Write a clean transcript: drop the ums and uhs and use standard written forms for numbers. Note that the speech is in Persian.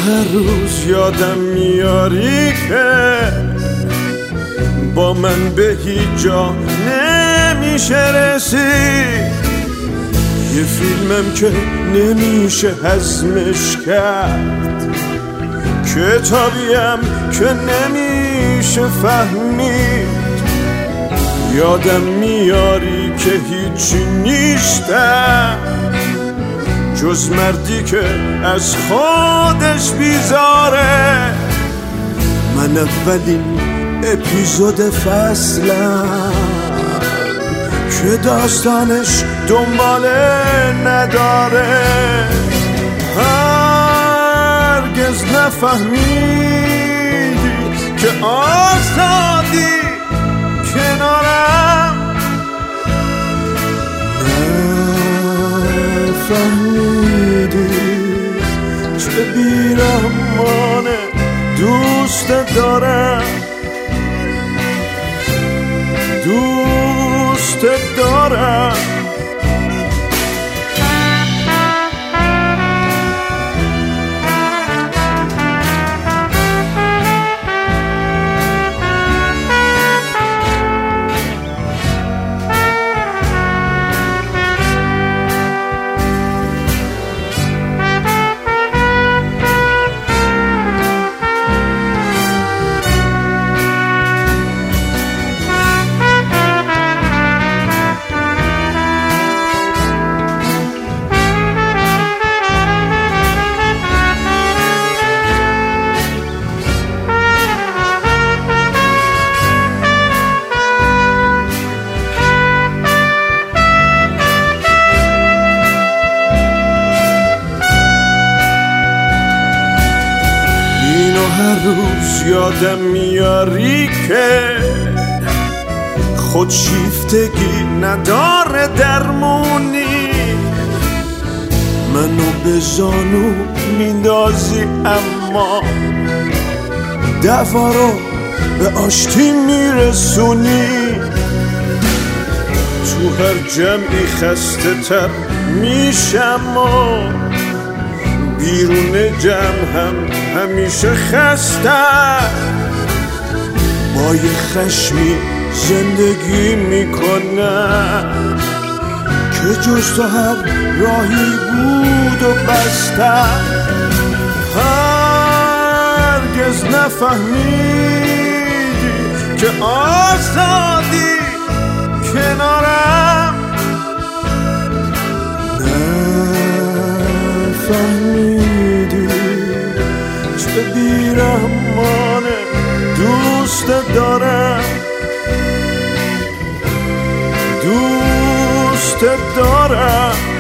هر روز یادم میاری که با من به هیچ جا نمیشه رسید، یه فیلمم که نمیشه هضمش کرد، کتابیم که نمیشه فهمید. یادم میاری که هیچی نیستم جز مردی که از خودش بیزاره. من اولین اپیزود فصلم که داستانش دنباله نداره. هرگز نفهمیدی که آزادی کنارم، نفهمیدی چه بیرحمانه دوست دارم، دوست دارم. هر روز یادم میاری که خودشیفتگی نداره درمونی، منو به زانو میندازی اما دعوا رو به آشتی میرسونی. تو هر جمعی خسته تر میشم و بیرون جمع هم همیشه خسته، با یه خشمی زندگی میکنم که جز تو هر راهی بود و بسته. هرگز نفهمیدی که آزادی کنارم، نفهمیدی چه بیرحمانه دوست دارم، دوست دارم.